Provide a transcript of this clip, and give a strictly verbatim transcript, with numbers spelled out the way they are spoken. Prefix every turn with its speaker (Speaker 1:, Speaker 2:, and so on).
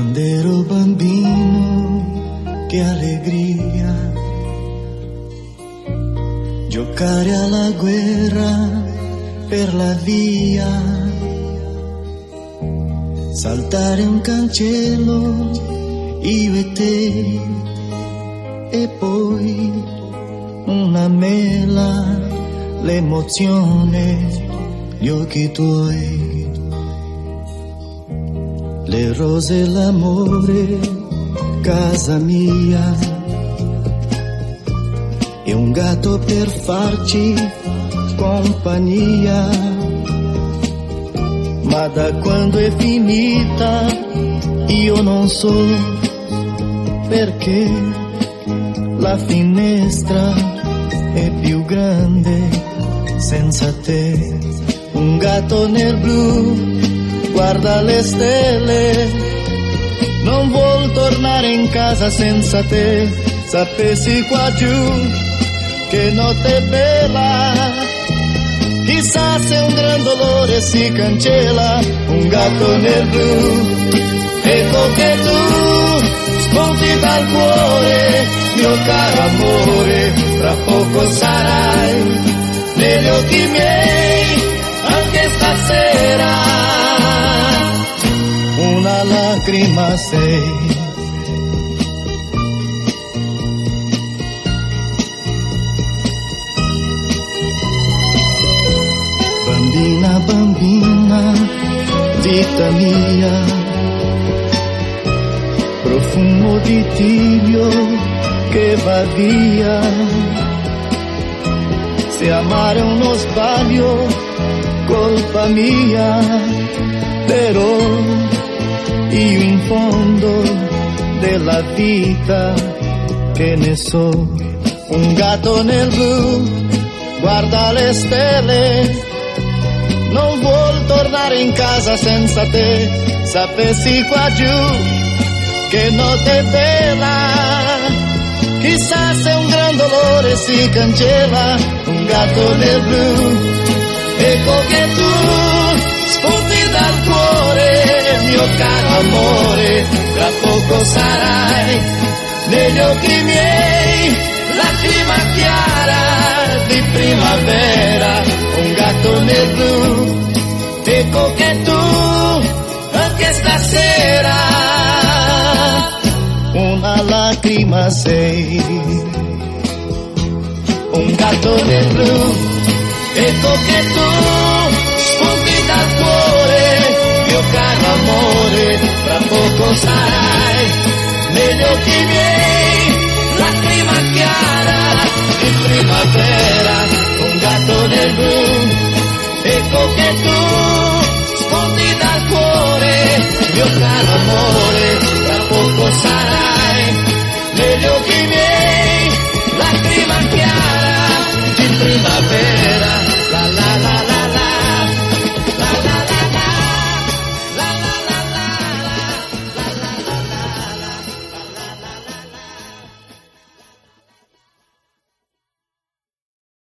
Speaker 1: Quando ero bambino, che allegria giocare alla guerra per la via, saltare un cancello, io e te, e poi una mela, l'emozione, gli occhi tuoi, le rose, l'amore, casa mia, e un gatto per farci compagnia. Ma da quando è finita io non so perché la finestra è più grande senza te. Un gatto nel blu guarda le stelle, non vuol tornare in casa senza te. Sapessi qua giù che notte bella, chissà se un gran dolore si cancella. Un gatto nel blu, ecco che tu spunti dal cuore, mio caro amore, tra poco sarai negli occhi miei, anche stasera una lacrima sei. Bambina, bambina, vita mia, profumo di tibio che va via. Se amare uno sbaglio, colpa mia, però io in fondo della vita che ne so. Un gatto nel blu guarda le stelle, non vuol tornare in casa senza te. Sapessi qua giù che notte bella, chissà se un gran dolore si cancella. Un gatto nel blu, ecco che tu spunti dal cuore, mio caro amore, tra poco sarai negli occhi miei, lacrima chiara di primavera. Un gatto nel blu, ecco che tu anche stasera una lacrima sei. Un gatto nel blu, ecco che tu spunti dal cuore, mio caro amore, tra poco sarai negli occhi miei, lacrima chiara di primavera. Un gatto nel blu, ecco che tu